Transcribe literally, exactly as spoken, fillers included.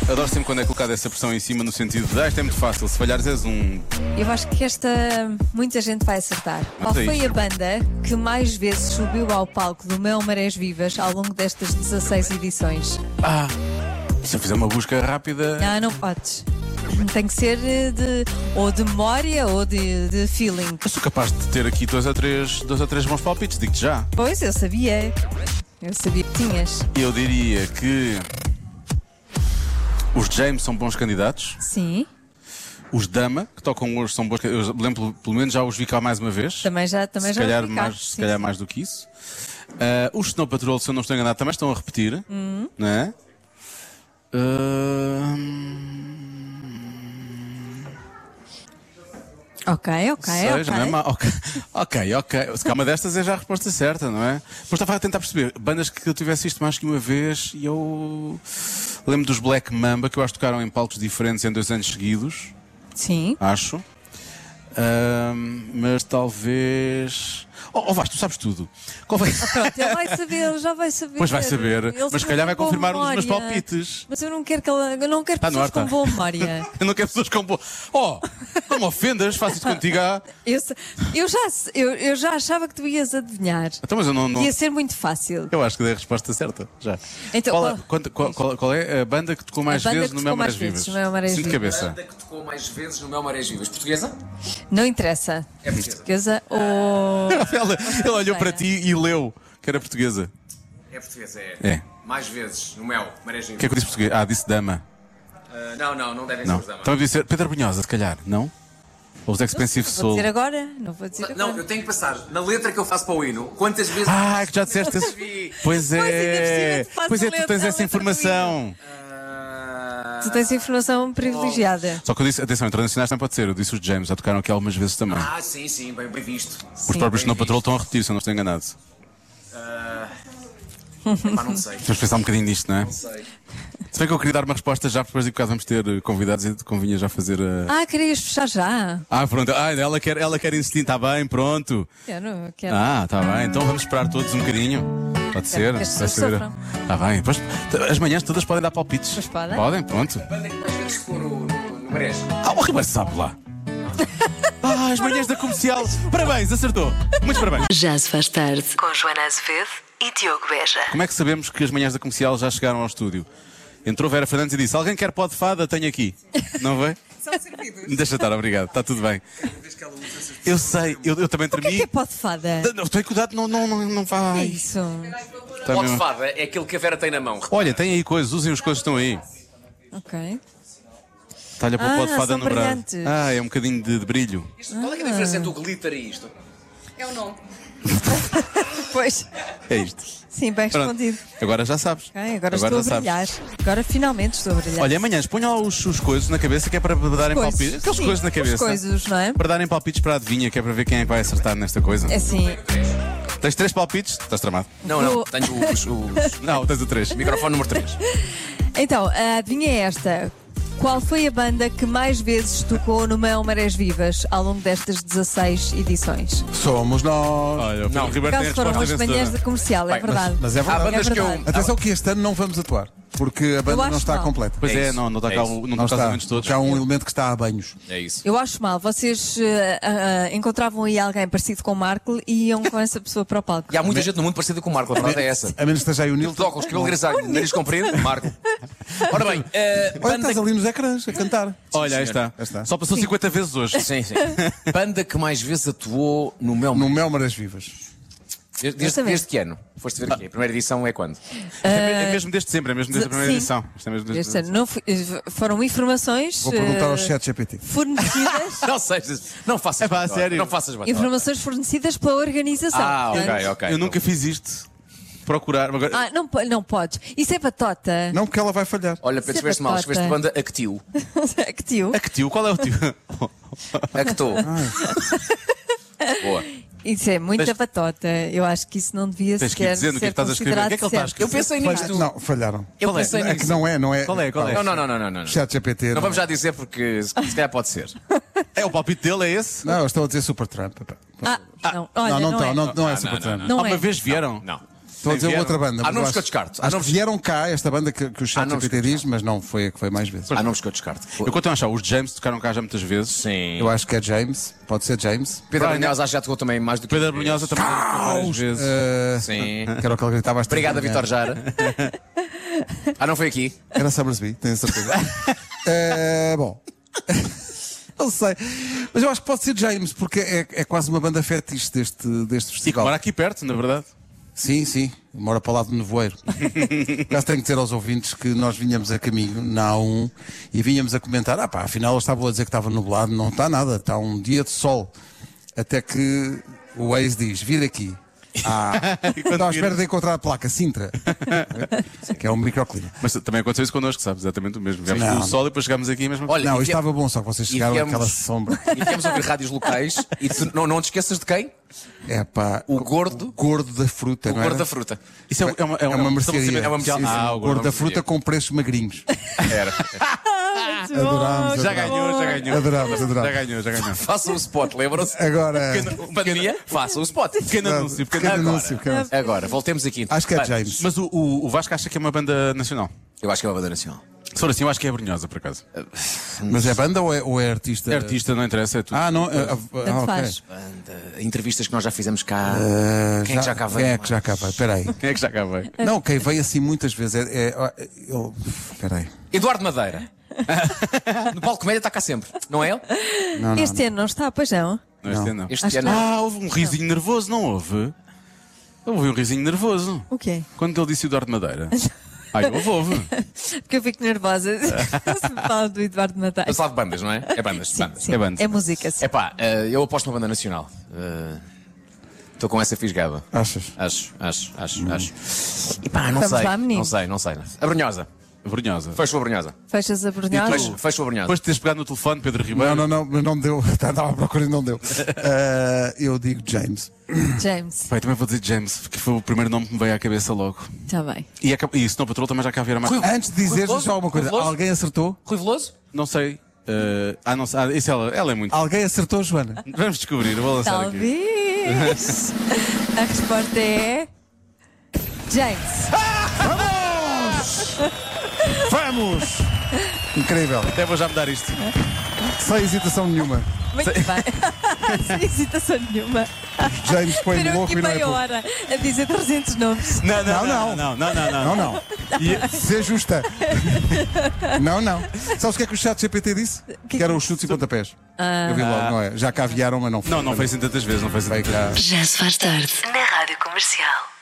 Adoro sempre quando é colocada essa pressão em cima, no sentido de, ah, isto é muito fácil, se falhares és um... Eu acho que esta muita gente vai acertar. Qual é foi isto. a banda que mais vezes subiu ao palco do Mel Marés Vivas ao longo destas dezasseis edições? Ah, se eu fizer uma busca rápida... Ah, não podes. Tem que ser de ou de memória ou de, de feeling. Eu sou capaz de ter aqui dois ou três, dois ou três bons palpites, digo-te já. Pois, eu sabia. Eu sabia que tinhas. Eu diria que... Os James são bons candidatos. Sim. Os Dama, que tocam hoje, são bons. Eu lembro, pelo menos já os vi cá mais uma vez. Também já, também se já calhar, vou ficar. mais, Sim, se calhar sim. mais do que isso. Uh, os Snow Patrol, se eu não estou enganado, também estão a repetir. Uhum. Não é? Uh... Ok, ok, Seja, ok. não é mau. ok, ok, ok. Se calhar uma destas é já a resposta certa, não é? Depois estava a tentar perceber bandas que eu tivesse visto mais que uma vez e eu lembro dos Black Mamba, que eu acho que tocaram em palcos diferentes em dois anos seguidos, Sim. acho. Ahm, mas talvez. Oh, oh Vasco, tu sabes tudo. Qual vai... Pronto, ele vai saber, ele já vai saber. Pois vai saber, Ele mas se tem calhar vai boa confirmar um dos meus memória. palpites. Mas eu não quero que ela, eu não quero Tá no pessoas ar, tá. com boa memória. Eu não quero pessoas com boa. Oh, não me ofendas, faço isto contigo. Ah. Eu, se- eu já, eu, eu já achava que tu ias adivinhar. Então, mas eu não. não... Ia ser muito fácil. Eu acho que dei a resposta certa. Já. Então, qual, é- qual- quanto- qual- qual- qual é a banda que tocou mais A banda vezes que no tocou Mel mais Marés vezes Vivas? no Mel Marés Sim, de Vivas. cabeça. Banda que tocou mais vezes no Mel Marés Vivas. Portuguesa? Não interessa. É portuguesa. Portuguesa ou. Ela, ela olhou para ti e leu que era portuguesa. É portuguesa, é. É. Mais vezes no Mel Marés O Vivas. que é que eu disse português? Ah, disse dama. Ah, não, não, não devem Não. ser os damas. Então eu disse Pedro Brunhosa, se calhar, não? Ou os Expensive Vou Soul. dizer agora? Não vou dizer Não, agora. eu tenho que passar na letra que eu faço para o hino. Quantas vezes. Ah, é que já disseste esse. Pois ainda por é. cima tu fazes Pois é, a tu letra- tens a essa letra do informação. Ah, Tu tens informação privilegiada. Só que eu disse, atenção, internacionais não pode ser. Eu disse os James, já tocaram aqui algumas vezes também. Ah, sim, sim, bem, bem visto. Os próprios Snow Patrol estão a repetir, se eu não estou enganado. Ah, epá, não sei. Temos de pensar um bocadinho nisto, não é? Não sei. Se bem que eu queria dar uma resposta já, porque depois de bocado vamos ter eh, convidados e convinha já fazer a. Ah, querias fechar já? Ah, pronto. Ah, ela quer, ela quer insistir, está bem, pronto. Quero, quero. Ah, está bem. Então vamos esperar todos um bocadinho. Pode ser. que as Vai pessoas saber. sofram. Está bem. Depois, t- as manhãs todas podem dar palpites. Pois podem. Podem, pronto. Banda que mais vezes tocou no, no, no Marés. Ah, o Ribeiro sabe lá. Ah, as manhãs da comercial. Parabéns, acertou. Muitos parabéns. Já se faz tarde com Joana Azevedo e Diogo Beja. Como é que sabemos que as manhãs da comercial já chegaram ao estúdio? Entrou Vera Fernandes e disse: alguém quer pó de fada? Tenho aqui. Não vê? São servidos. Deixa estar, obrigado. Está tudo bem. Eu sei, eu, eu também O que é tremi. que é pó de fada? Não, tenho cuidado, não, não, não, não É vai. isso. Tá Pó de mesmo. fada é aquilo que a Vera tem na mão. Olha, tem aí coisas, usem as coisas que estão aí. Ok. Talha para o Ah, pó de fada são no braço. brilhantes. Ah, é um bocadinho de, de brilho. Isto- Qual é que é a diferença entre o glitter e isto? É o nome. Pois. É isto. Sim, bem Pronto. respondido. Agora já sabes. Ok, agora, já estou a sabes. brilhar. Agora finalmente estou a brilhar. Olha, amanhã ponham lá os, os coisas na cabeça que é para darem Coisas. palpites. Aqueles Sim, coisas na os cabeça. coisas, não é? Para darem palpites para a adivinha, que é para ver quem é que vai acertar nesta coisa. É assim. Tens três palpites? Estás tramado. Não, não. O- Tenho os, os... Não, tens o três. Microfone número três. Então, a adivinha é esta. Qual foi a banda que mais vezes tocou no Mel Marés Vivas ao longo destas dezasseis edições? Somos nós. Olha, o Pedro Não. Ribeiro Por tem a acaso foram resposta as manhãs vencedora. da comercial, é Bem, verdade. Mas é Há verdade. bandas É que eu. verdade. Atenção que este ano não vamos atuar, porque a Eu banda acho não está mal. completa. Pois É é, isso. não, não está É cá, isso. o- não Não está os está. elementos todos. Já há um elemento que está a banhos. É isso. Eu acho mal. Vocês eh, ah, ah, encontravam aí alguém parecido com o Marco e iam com essa pessoa para o palco. E há muita gente no mundo parecida com o Marco, a verdade é essa. A menos que esteja aí o De Nilton. óculos, cabelo grisalho, nariz comprido, Marco. Ora bem, eh, Olha, banda estás ali nos ecrãs a cantar. Olha, aí está. Já está. Só passou cinquenta vezes hoje. Sim, sim. Banda que mais vezes atuou no Mel No Mel Marés Vivas. Desde, desde, Exatamente. desde que ano? Foste ver aqui. A primeira edição é quando? É mesmo desde sempre, é mesmo desde a primeira Sim. edição. Isto é mesmo desde- Este ano não fui- eh, foram informações Vou perguntar ao eh, chat G P T. fornecidas, Não sejas. Não faças. É pá, batota, sério? Não faças batota. informações fornecidas pela organização. Ah, ok, Portanto, ok. Eu nunca fiz isto. Procurar. Agora, Ah, não, po- não podes. Isso é batota. Não, porque ela vai falhar. Olha, Pedro, Isso é estiveste mal. batota. Estiveste banda Actil. que tio. a que tio? Qual é o tio? Actou. Boa. Isso é muita Tens- batota. Eu acho que isso não devia Tens que ir sequer dizendo o que é ser que estás a escrever. O que é que ele está a considerado escrever? Eu pensei Falha- nisto. Não, falharam. Eu Qual é? pensei É que nisto. não é, não é. Qual é, qual é? Não, não, não, não, não, não. Chat G P T. Não vamos já dizer porque se se calhar pode ser. É o palpite dele, é esse? Não, eu estou a dizer Super Trump. Pá. certo. Ah, não, olha, não, não, não, estão, é. não, não é Ah, Super não, Trump. não, Não Alguma é. vez vieram? Não. Estou a dizer vieram. outra banda. Há mas nomes eu que eu acho- descarto. Há Acho nomes- que vieram cá, esta banda que, que o Há chat nomes G P T que eu diz, mas não foi a que foi mais vezes. Há nomes que eu descarto. Eu continuo a achar, os James tocaram cá já muitas vezes. Sim. Eu acho que é James, pode ser James. Pedro Brian- Brunhosa acho que já tocou também mais do que. Pedro Brunhosa também tocou várias vezes. Uh, Sim. que era o que ele gritava às três Obrigado, da manhã. Vitor Jara. Ah, não foi aqui? Era Summersby, tenho certeza. Eh, bom. Não sei. Mas eu acho que pode ser James, porque é, é quase uma banda fetiche deste, deste E que festival. mora aqui perto, na verdade. Sim, sim, mora para o lado do nevoeiro. Por acaso tenho que dizer aos ouvintes que nós vinhamos a caminho na A um e vinhamos a comentar: ah pá, afinal eles estavam a dizer que estava nublado, não está nada, está um dia de sol. Até que o Waze diz: vir aqui. Ah, estou à espera de encontrar a placa Sintra, que é um microclima. Mas também aconteceu isso connosco, sabes? Exatamente o mesmo. Viemos Não. no sol e depois chegámos aqui mesmo. Olha, Não, e isto vi- estava bom, só que vocês e chegaram viemos- àquela sombra. E viemos ouvir rádios locais e tu não, não te esqueças de quem? É pá, O gordo- gordo da fruta, O não gordo é? da fruta. Isso é, é uma, É uma mercearia. É uma mercearia. Ah, O o gordo da gordo fruta com preços magrinhos. Era. Adorámos, Já adorámos. ganhou, já ganhou. Adorámos, Já adorámos. ganhou, já ganhou. Façam o spot, lembram-se? Agora, Pandemia? Façam o spot. Pequeno anúncio, pequeno pequeno anúncio. anúncio, pequeno anúncio. Agora, voltemos aqui. Acho que é Bem, James. Mas o, o, o Vasco acha que é uma banda nacional. Eu acho que é uma banda nacional. Se for assim, eu acho que é Brunhosa, por acaso. Mas é banda ou é, ou é artista? É artista, não interessa, é tudo. Ah, não. ah, ah, Tanto ok. faz. Banda, entrevistas que nós já fizemos cá. Ah, Quem é que já cá veio? Quem é que já cá veio? Espera aí. Quem é que já cá veio? Não, quem veio assim muitas vezes é. é eu- Espera aí. Eduardo Madeira. No Palco Comédia está cá sempre, não é ele? Não, não, Este ano não está, pois não? Não, este ano não. Este Acho ano. que não. Ah, houve um risinho nervoso, não houve? Houve um risinho nervoso. O quê? Quando ele disse o Eduardo Madeira. Ai, houve, houve. Porque eu fico nervosa se me fala do Eduardo Madeira. Eu falo de bandas, não é? É bandas, bandas. Sim, É banda. é música, sim. É pá, eu aposto na banda nacional. Estou com essa fisgada. Achas? Acho, acho, acho, acho. E pá, não Vamos sei. lá, menino. Não sei, não sei. A Brunhosa. Brunhosa. Fecho a Brunhosa. Fechas a brunhosa? Fecho, fecho a Brunhosa. Depois de teres pegado no telefone, Pedro Ribeiro. Não, não, não, mas não deu. Estava à procura e não deu. Ah, eu digo James. James, Pai, também vou dizer James, que foi o primeiro nome que me veio à cabeça logo. está bem. E, a, e Snow Patrol também já cá vieram mais. Rui- Antes de dizeres, Veloso? só uma coisa. Veloso? Alguém acertou? Rui Veloso? Não sei. eh, ah, não sei. Ah, isso ela, ela é muito. Alguém acertou, Joana? Vamos descobrir, eu vou lançar aqui. Talvez. A resposta é. James. Vamos! Incrível. Até vou já mudar isto. Sem hesitação nenhuma. Muito bem. Sem hesitação nenhuma. James põe-me Esperou louco aqui e não é meia pouco. hora a dizer trezentos nomes. Não, Não, não. não, não, não, Não, não. Ser justa. Não, não. Sabes o que é que o chat G P T disse? Que eram os chutes e pontapés. Eu vi logo, não é? Já cá vieram, mas não foi. Não, não foi assim tantas vezes, não foi assim Veio tantas cá. vezes. Já se faz tarde na Rádio Comercial.